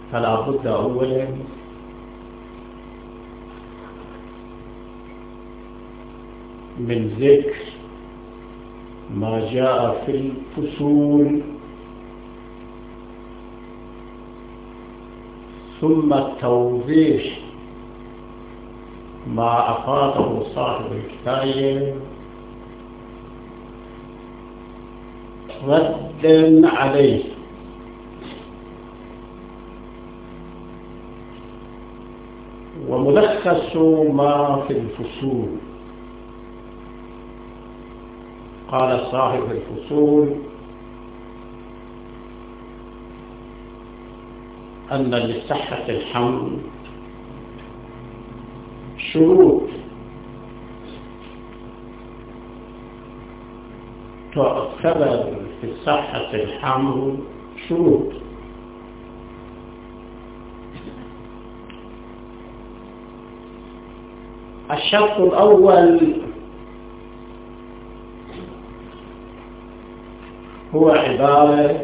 فلا بد أولا من ذكر ما جاء في الفصول، ثم التوضيح ما أفاده صاحب الكفاية ردا عليه، وملخص ما في الفصول. قال صاحب الفصول أن لصحة الحمل شروط تعتبر في صحة الحمل شروط. الشرط الأول هو عبارة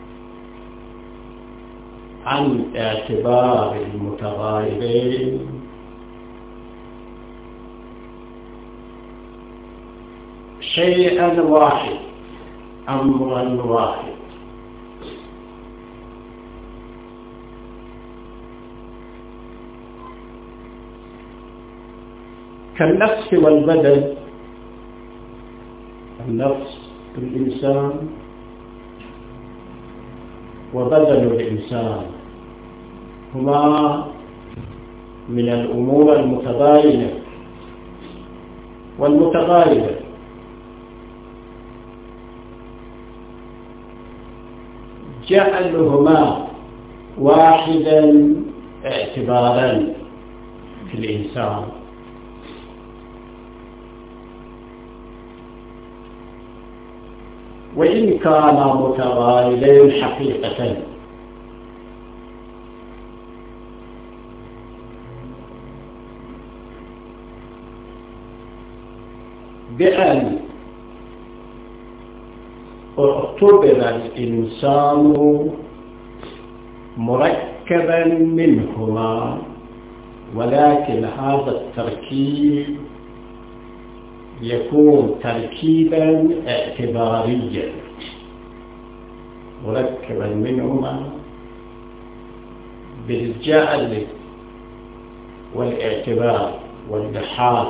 عن اعتبار المتغايرين شيئا واحد، أمرا واحد. كالنفس والبدن. النفس الإنسان وبدن الإنسان هما من الأمور المتباينة والمتغايرة. جعلهما واحدا اعتبارا في الإنسان، وإن كانا متغايرين حقيقة. بأن اعتبر الإنسان مركبا منهما، ولكن هذا التركيب يكون تركيبا اعتباريا، مركبا منهما بالجعل والاعتبار واللحاظ.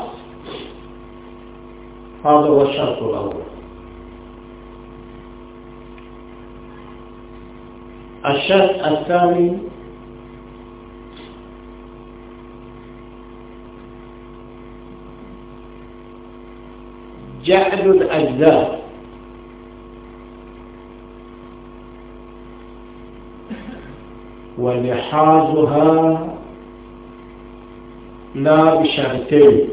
هذا هو الشرط الأول. الشرط الثاني جعل الأجزاء ولحاظها لا بشرطين.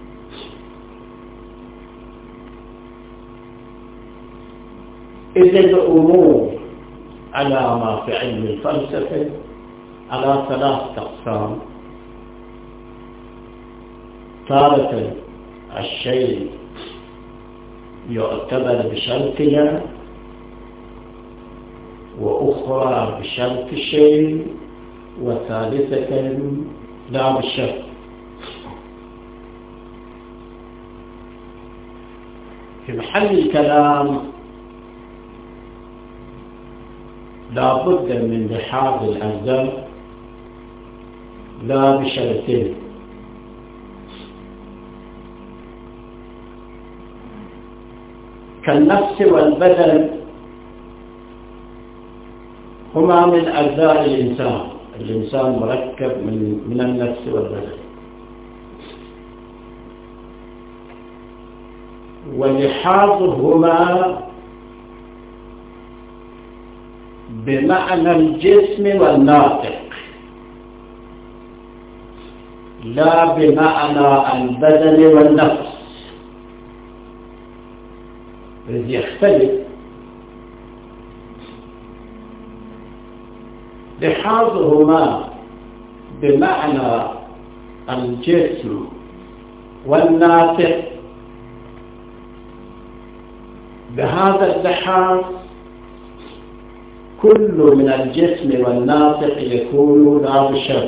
إذ الأمور على ما في علم الفلسفة على ثلاث أقسام: تارة الشيء يعتبر بشرطها، وأخرى بشرط الشيء، وثالثة لا بالشرط. في محل الكلام لا بد من لحاظ الأجزاء لا بشرطين. كالنفس والبدن هما من أجزاء الإنسان. الإنسان مركب من النفس والبدن، ولحاظهما بمعنى الجسم والناطق لا بمعنى البدن والنفس، إذ يختلف. لحاظهما بمعنى الجسم والناطق، بهذا اللحاظ كل من الجسم والناطق يكون لا بشرط.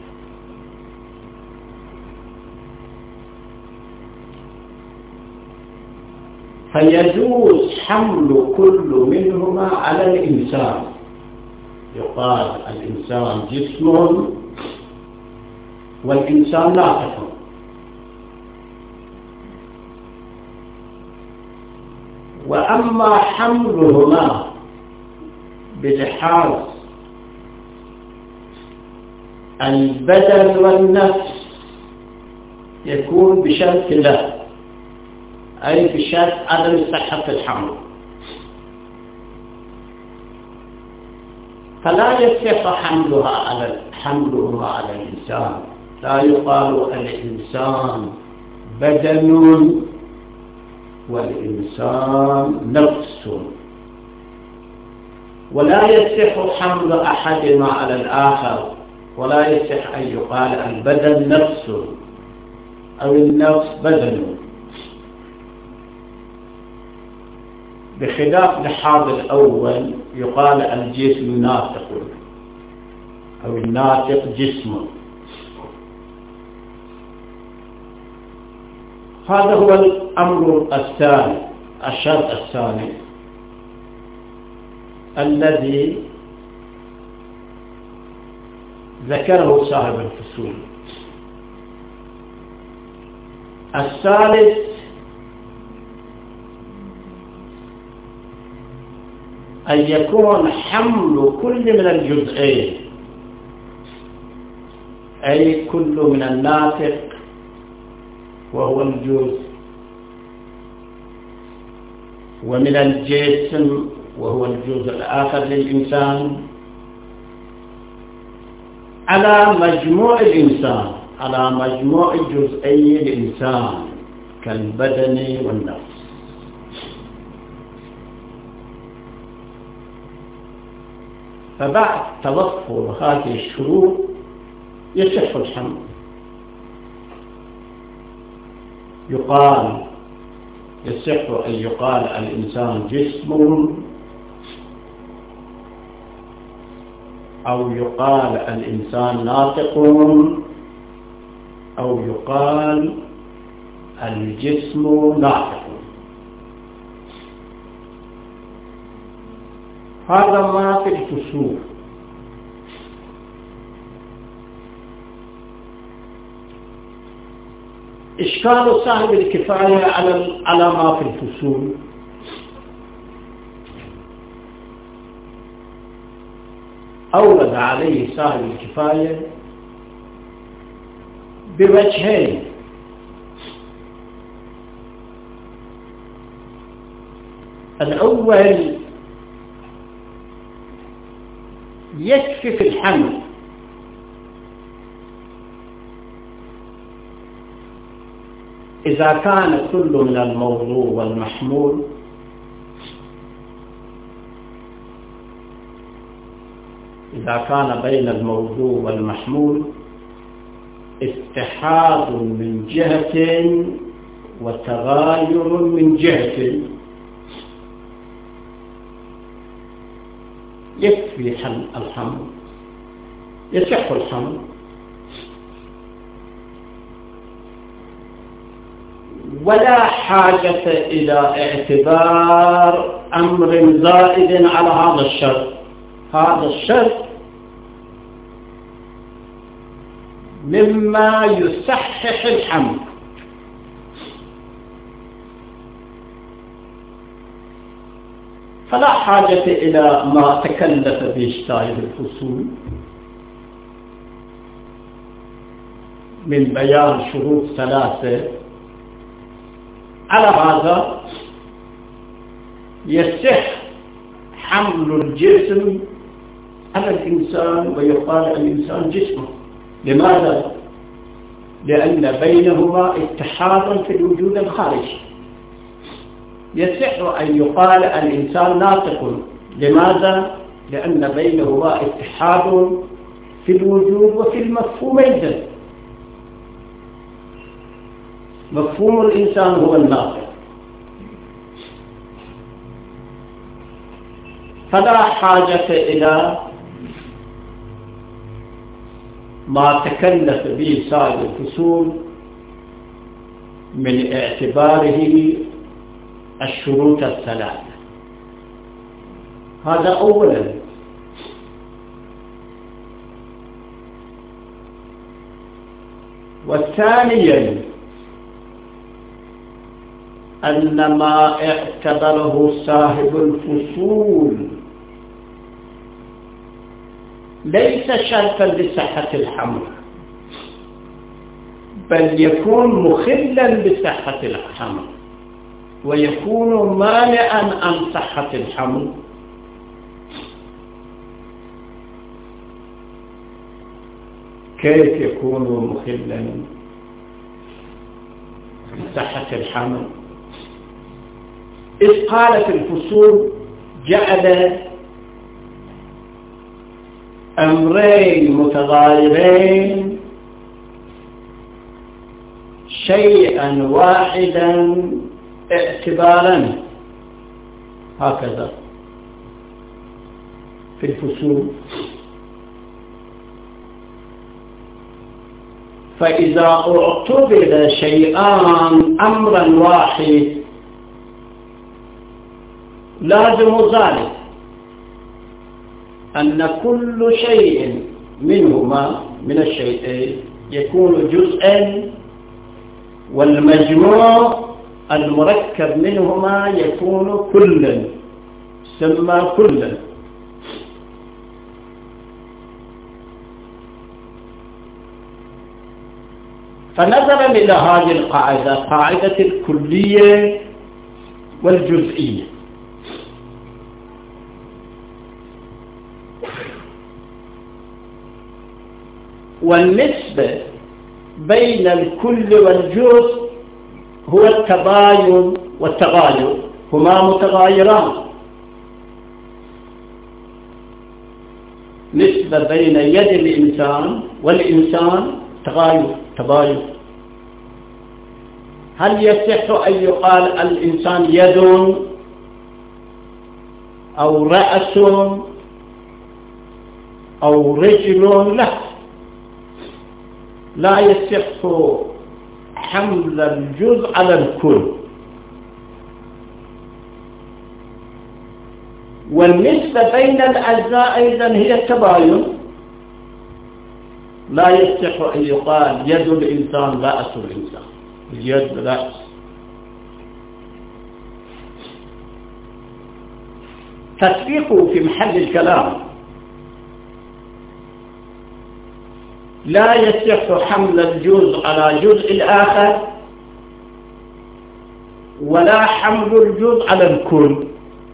فيجوز حمل كل منهما على الإنسان. يقال الإنسان جسم والإنسان ناطق. وأما حملهما بلحاظ البدن والنفس يكون بشرط لا، أي بشرط عدم صحة الحمل. فلا يصح حملهما على الإنسان. لا يقال الإنسان بدن والإنسان نفس، ولا يصح حمل أحدهما على الآخر، ولا يصح أن يقال البدن نفس أو النفس بدن، بخلاف لحاظ الأول يقال الجسم ناطق أو الناطق جسم. هذا هو الأمر الثاني، الشرط الثاني الذي ذكره صاحب الفصول. الثالث أن يكون حمل كل من الجزئين، أي كل من الناطق وهو الجزء، ومن الجسم وهو الجزء الآخر للإنسان، على مجموع الإنسان، على مجموع جزئي الإنسان كالبدن والنفس. فبعد توفر هذه الشروط يصح الحمل. يصح أن يقال الإنسان جسم، أو يقال الإنسان ناطق، أو يقال الجسم ناطق. هذا ما في الفصول. إشكال صاحب الكفاية على ما في الفصول أورد عليه صاحب الكفاية بوجهين. الأول يكفي في الحمل إذا كان كل من الموضوع والمحمول إذا كان بين الموضوع والمحمول اتحاد من جهة وتغاير من جهة، يكفي الحمل، يصح الحمل. ولا حاجة إلى اعتبار أمر زائد على هذا الشرط. هذا الشرط مما يصحح الحمل. فلا حاجة إلى ما تكلف به صاحب الفصول من بيان شروط ثلاثة. على هذا يصح حمل الجسم على الإنسان ويقال الإنسان جسمه. لماذا؟ لأن بينهما اتحادا في الوجود الخارجي. يصح أن يقال الإنسان ناطق. لماذا؟ لأن بينهما اتحاد في الوجود وفي المفهوم أيضا. مفهوم الإنسان هو الناطق. فلا حاجة إلى ما تكلف به صاحب الفصول من اعتباره الشروط الثلاثة. هذا أولا. وثانيا أن ما اعتبره صاحب الفصول ليس شرطا لصحة الحمل، بل يكون مخلا بصحة الحمل ويكون مانعا عن صحة الحمل. كيف يكون مخلا بصحة الحمل؟ إذ قالت الفصول جعل أمرين متغايرين شيئا واحدا اعتبارا، هكذا في الفصول. فإذا اعتبر شيئان أمرا واحد لازم ذلك أن كل شيء منهما من الشيئين يكون جزءا، والمجموع المركب منهما يكون كلا، سمى كلا. فنظرا إلى هذه القاعدة، قاعدة الكلية والجزئية، والنسبة بين الكل والجزء هو التباين والتغاير، هما متغايران. نسبة بين يد الإنسان والإنسان تباين. هل يصح أن يقال الإنسان يد أو رأس أو رجل؟ لا يصح حمل الجزء على الكل. والنسبة بين الأجزاء أيضا هي التباين. لا يصح أن يقال يد الإنسان رأس الإنسان، اليد رأس. تطبيقه في محل الكلام: لا يصح حمل الجزء على جزء الآخر، ولا حمل الجزء على الكل،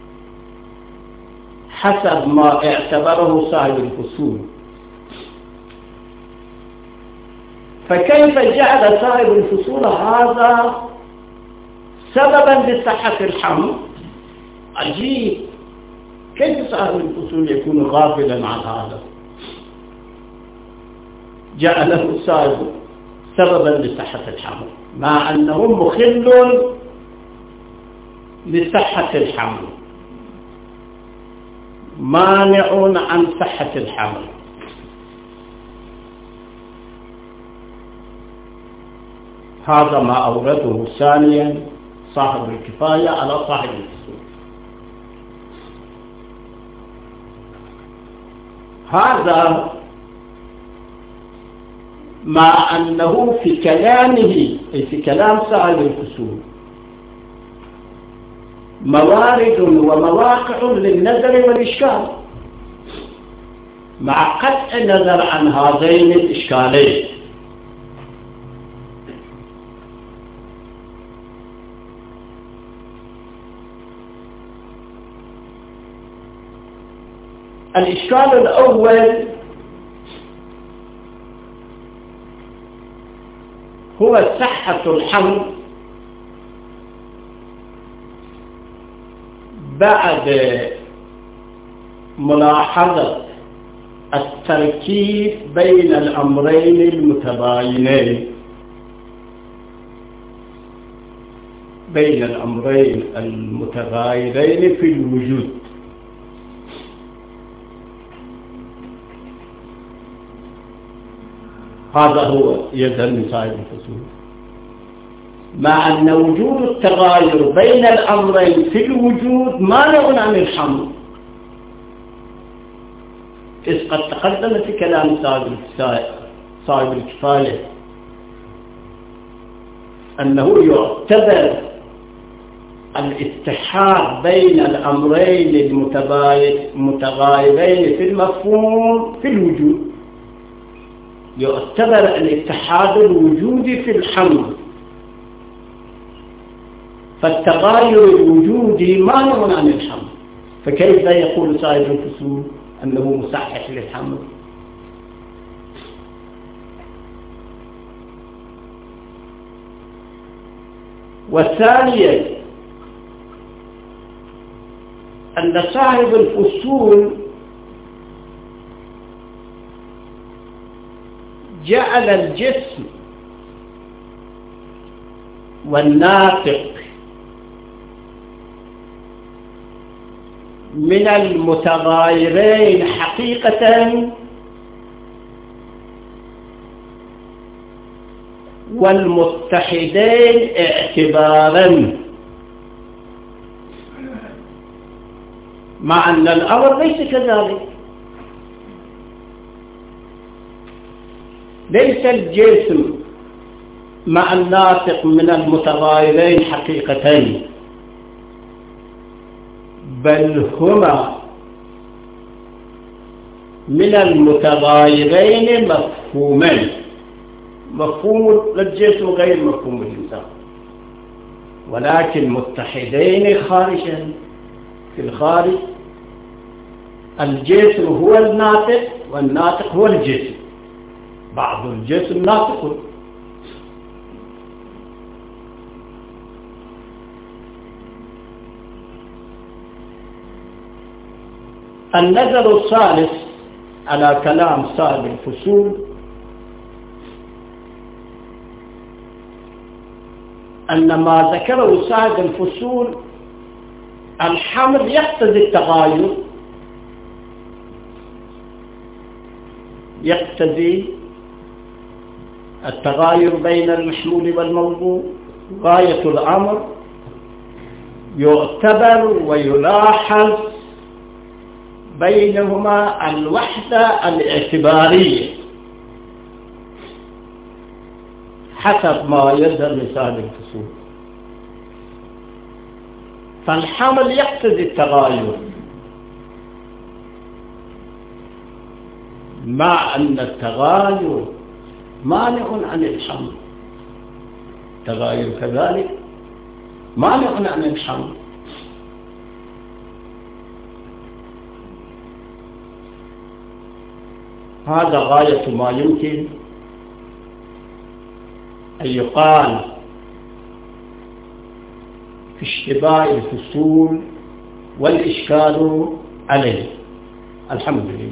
حسب ما اعتبره صاحب الفصول. فكيف جعل صاحب الفصول هذا سببا لصحة الحمل؟ عجيب، كيف صاحب الفصول يكون غافلا عن هذا؟ جعله صاحب سببا لصحة الحمل، مع أنه مخل لصحة الحمل، مانع عن صحة الحمل. هذا ما أورده ثانيا صاحب الكفاية على صاحب الفصول. هذا مع أنه في كلامه، أي في كلام صاحب الفصول، موارد ومواقع للنظر والإشكال، مع قطع النظر عن هذين الإشكالين. الإشكال الأول هو صحة الحمل بعد ملاحظة التركيب بين الأمرين المتباينين، بين الأمرين المتغايرين في الوجود. هذا هو يظهر من صاحب الفصول، مع أن وجود التغاير بين الأمرين في الوجود مانع عن الحمل، إذ قد تقدم في كلام صاحب الكفاية أنه يعتبر الاتحاد بين الأمرين المتغايرين في المفهوم في الوجود، يعتبر الاتحاد الوجودي في الحمل، فالتغاير الوجودي مانع عن الحمل، فكيف يقول صاحب الفصول أنه مصحح للحمل؟ والثانية أن صاحب الفصول جعل الجسم والناطق من المتغايرين حقيقة والمتحدين اعتبارا، مع أن الأمر ليس كذلك. ليس الجسم مع الناطق من المتغايرين حقيقتين، بل هما من المتغايرين مفهومين، مفهوم الجسم غير مفهوم الإنسان، ولكن متحدين خارجا. في الخارج الجسم هو الناطق والناطق هو الجسم، بعض الجسم ناطق. النظر الثالث على كلام صاحب الفصول أن ما ذكره صاحب الفصول الحمل يقتضي التغاير، يقتضي التغاير بين المحمول والموضوع. غاية الأمر يعتبر ويلاحظ بينهما الوحدة الاعتبارية حسب ما يظهر من صاحب الفصول. فالحمل يقتضي التغاير، مع أن التغاير مانع عن الحمل، التغاير كذلك مانع عن الحمل. هذا غاية ما يمكن أن يقال في اشتباه الفصول والإشكال عليه. الحمد لله.